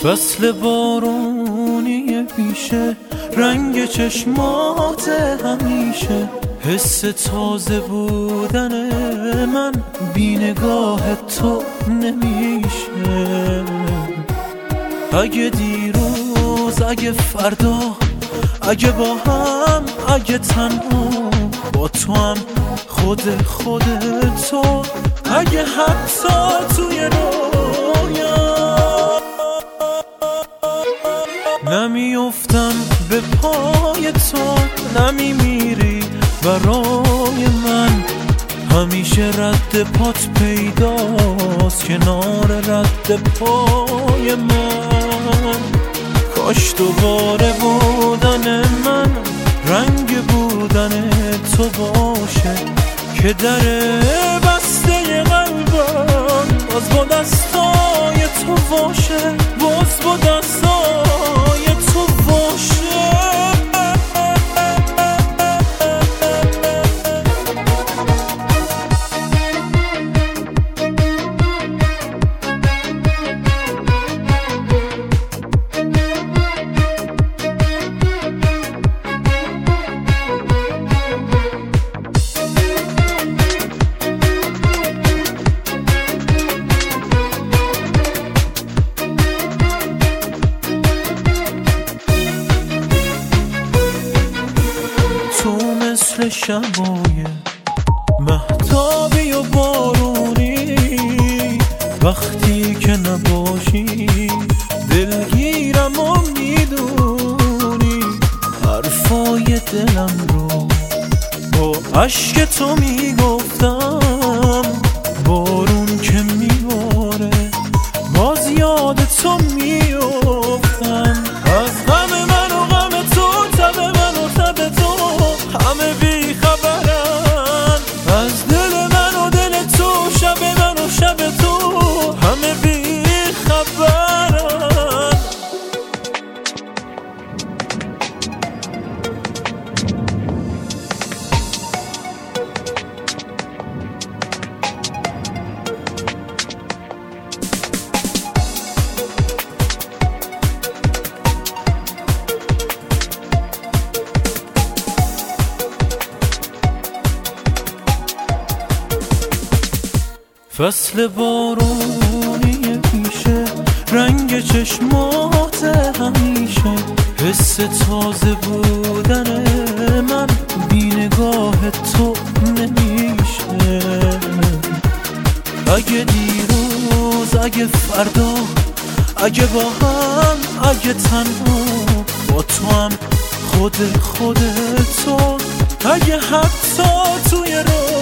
فصل بارونی پیشه، رنگ چشمات همیشه، حس تازه بودن من بی نگاه تو نمیشه. اگه دیروز، اگه فردا، اگه با هم، اگه تنها، با تو هم خود تو، اگه حتی توی رویا نمیافتم به پای تو، نمیمیری برای من، همیشه رد پات پیداست کنار رد پای من. کاش دوباره بودن من رنگ بودن تو باشه، که در بسته قلبم باز با دستای تو باشه، باز با دستای تو باشه. مثل شبای مهتابی و بارونی، وقتی که نباشی دلگیرم و میدونی، حرفای دلم رو با عشق تو میگفتم، بارون که میباره باز یاد تو میافتم. از غم من و غم تو، تب من و تب تو، همه بی خبرن. از دل من و دل تو، شب من و شب تو، همه بی خبرن. فصل بارونی پیشه، رنگ چشمات همیشه، حس تازه بودن من بی نگاه تو نمیشه. اگه دیروز، اگه فردا، اگه با هم، اگه تنها، با تو هم خود تو، اگه حتی توی